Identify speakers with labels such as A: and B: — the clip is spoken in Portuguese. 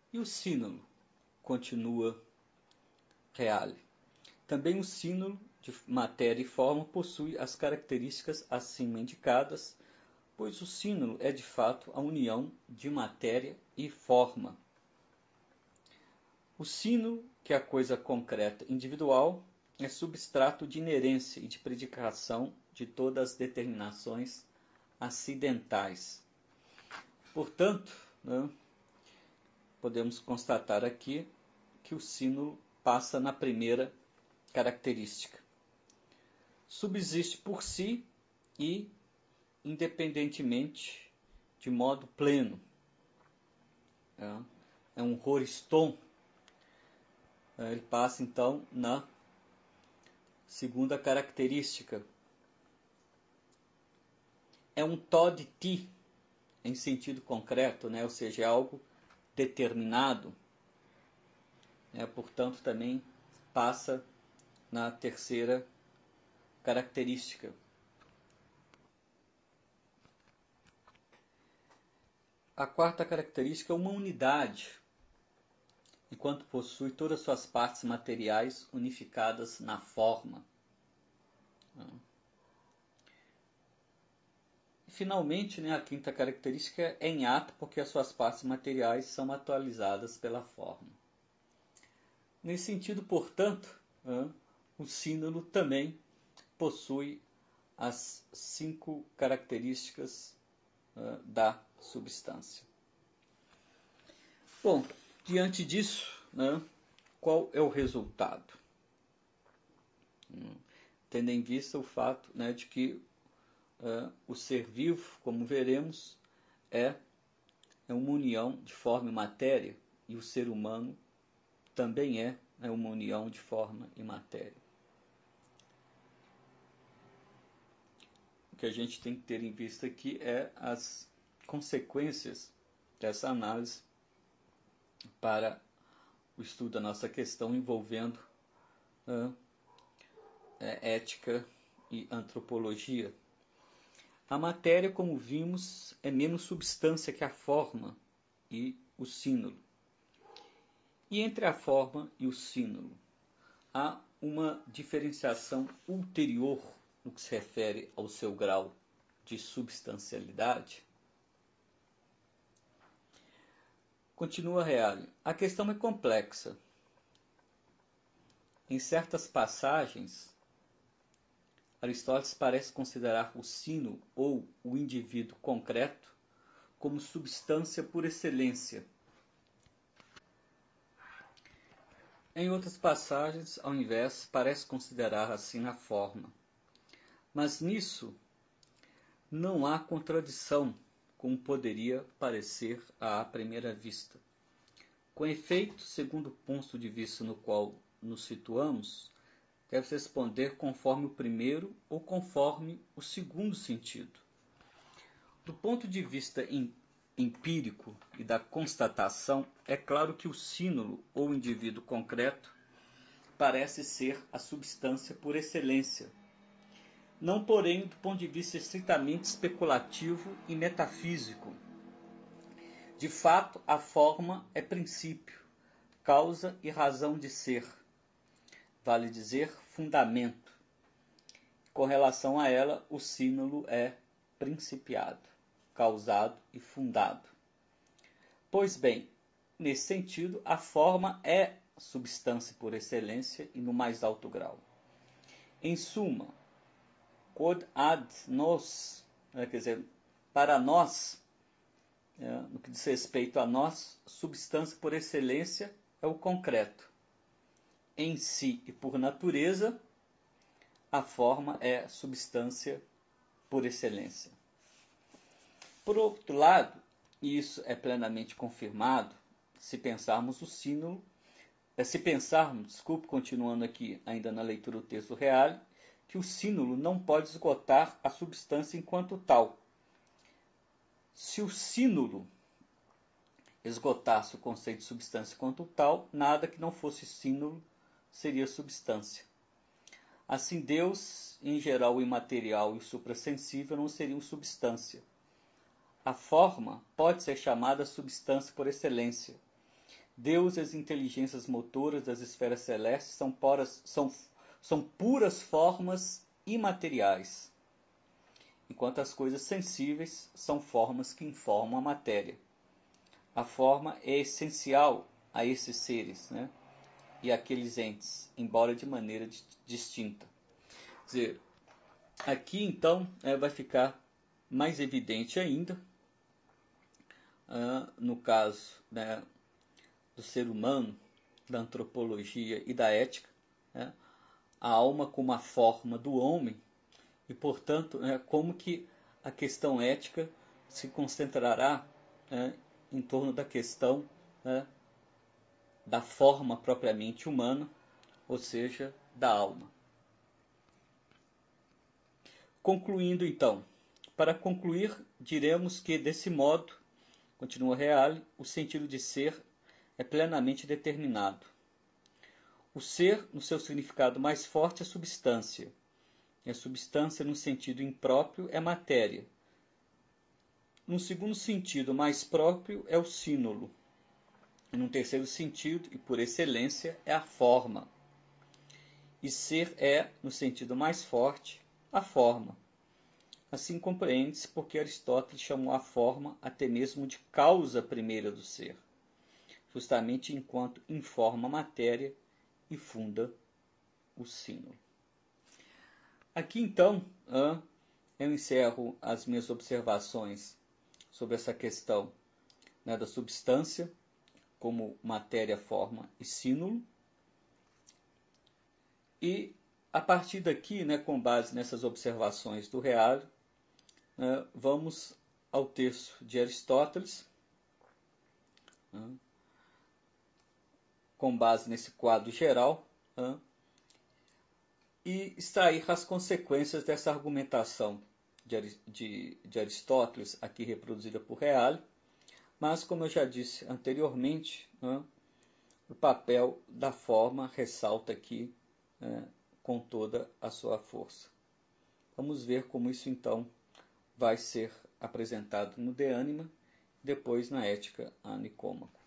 A: E o sínulo? Continua Reale. Também o sínulo de matéria e forma possui as características acima indicadas, pois o sínulo é de fato a união de matéria e forma. O sínulo, que é a coisa concreta individual, é substrato de inerência e de predicação de todas as determinações acidentais. Portanto, podemos constatar aqui que o sínulo passa na primeira característica. Subsiste por si e independentemente, de modo pleno. É um horiston. Ele passa então na segunda característica. É um tó de ti em sentido concreto, ou seja, é algo determinado. Portanto, também passa na terceira característica. A quarta característica é uma unidade, enquanto possui todas as suas partes materiais unificadas na forma. E, finalmente, a quinta característica é em ato, porque as suas partes materiais são atualizadas pela forma. Nesse sentido, portanto, o sínulo também possui as 5 características da substância. Bom, diante disso, qual é o resultado? Tendo em vista o fato de que o ser vivo, como veremos, é uma união de forma e matéria, e o ser humano também é uma união de forma e matéria. O que a gente tem que ter em vista aqui é as consequências dessa análise para o estudo da nossa questão envolvendo ética e antropologia. A matéria, como vimos, é menos substância que a forma e o sínulo. E entre a forma e o sínulo há uma diferenciação ulterior no que se refere ao seu grau de substancialidade. Continua Reale. A questão é complexa. Em certas passagens, Aristóteles parece considerar o sínulo ou o indivíduo concreto como substância por excelência. Em outras passagens, ao invés, parece considerar assim a forma. Mas nisso não há contradição, como poderia parecer à primeira vista. Com efeito, segundo o ponto de vista no qual nos situamos, deve-se responder conforme o primeiro ou conforme o segundo sentido. Do ponto de vista empírico e da constatação, é claro que o sínulo ou indivíduo concreto parece ser a substância por excelência. Não, porém, do ponto de vista estritamente especulativo e metafísico. De fato, a forma é princípio, causa e razão de ser. Vale dizer, fundamento. Com relação a ela, o sínulo é principiado, causado e fundado. Pois bem, nesse sentido, a forma é substância por excelência e no mais alto grau. Em suma, quod ad nos, quer dizer, para nós, no que diz respeito a nós, substância por excelência é o concreto. Em si e por natureza, a forma é substância por excelência. Por outro lado, e isso é plenamente confirmado, se pensarmos o sínulo, continuando aqui ainda na leitura do texto Reale, que o sínulo não pode esgotar a substância enquanto tal. Se o sínulo esgotasse o conceito de substância enquanto tal, nada que não fosse sínulo seria substância. Assim, Deus, em geral o imaterial e o suprassensível, não seriam substância. A forma pode ser chamada substância por excelência, Deus e as inteligências motoras das esferas celestes são puras formas imateriais, enquanto as coisas sensíveis são formas que informam a matéria. A forma é essencial a esses seres, né, e àqueles entes, embora de maneira distinta. Quer dizer, aqui então vai ficar mais evidente ainda, no caso, né, do ser humano, da antropologia e da ética, né, a alma como a forma do homem, e portanto como que a questão ética se concentrará em torno da questão da forma propriamente humana, ou seja, da alma. Concluindo então, para concluir, diremos que desse modo, continua Reale, o sentido de ser é plenamente determinado. O ser, no seu significado mais forte, é substância. E a substância, no sentido impróprio, é matéria. Num segundo sentido mais próprio, é o sínolo. E num terceiro sentido, e por excelência, é a forma. E ser é, no sentido mais forte, a forma. Assim compreende-se porque Aristóteles chamou a forma até mesmo de causa primeira do ser, justamente enquanto informa a matéria e funda o sino. Aqui então eu encerro as minhas observações sobre essa questão, né, da substância como matéria, forma e sínulo. E a partir daqui, né, com base nessas observações do Reale, vamos ao texto de Aristóteles, com base nesse quadro geral, e extrair as consequências dessa argumentação de Aristóteles, aqui reproduzida por Reale, mas, como eu já disse anteriormente, o papel da forma ressalta aqui com toda a sua força. Vamos ver como isso então vai ser apresentado no De Anima, depois na Ética a Nicômaco.